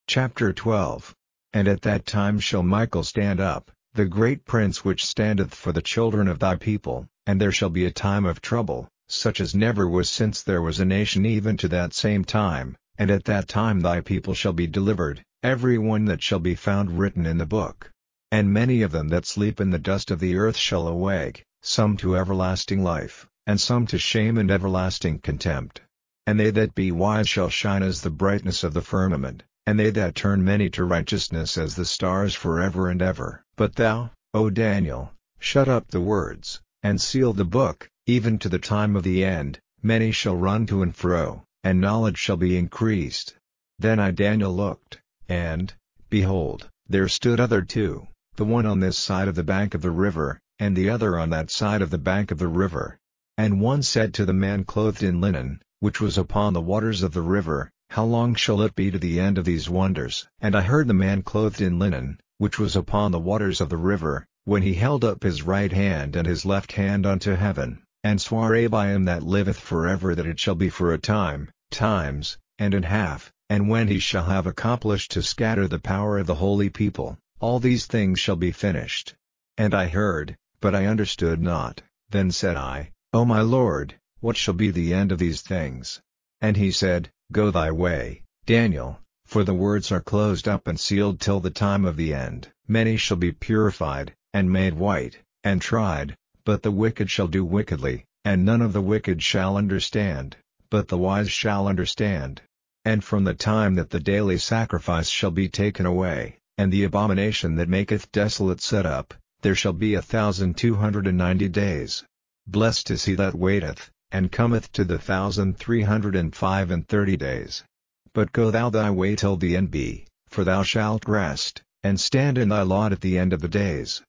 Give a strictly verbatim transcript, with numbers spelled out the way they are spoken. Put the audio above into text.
Chapter twelve. And at that time shall Michael stand up, the great prince which standeth for the children of thy people, and there shall be a time of trouble, such as never was since there was a nation even to that same time, and at that time thy people shall be delivered, every one that shall be found written in the book. And many of them that sleep in the dust of the earth shall awake, some to everlasting life, and some to shame and everlasting contempt. And they that be wise shall shine as the brightness of the firmament, and they that turn many to righteousness as the stars forever and ever. But thou, O Daniel, shut up the words, and seal the book, even to the time of the end. Many shall run to and fro, and knowledge shall be increased. Then I Daniel looked, and, behold, there stood other two, the one on this side of the bank of the river, and the other on that side of the bank of the river. And one said to the man clothed in linen, which was upon the waters of the river, How long shall it be to the end of these wonders? And I heard the man clothed in linen, which was upon the waters of the river, when he held up his right hand and his left hand unto heaven, and sware by him that liveth forever that it shall be for a time, times, and an half, and when he shall have accomplished to scatter the power of the holy people, all these things shall be finished. And I heard, but I understood not. Then said I, O my Lord, what shall be the end of these things? And he said, Go thy way, Daniel, for the words are closed up and sealed till the time of the end. Many shall be purified, and made white, and tried, but the wicked shall do wickedly, and none of the wicked shall understand, but the wise shall understand. And from the time that the daily sacrifice shall be taken away, and the abomination that maketh desolate set up, there shall be a thousand two hundred and ninety days. Blessed is he that waiteth, and cometh to the thousand three hundred and five and thirty days. But go thou thy way till the end be, for thou shalt rest, and stand in thy lot at the end of the days.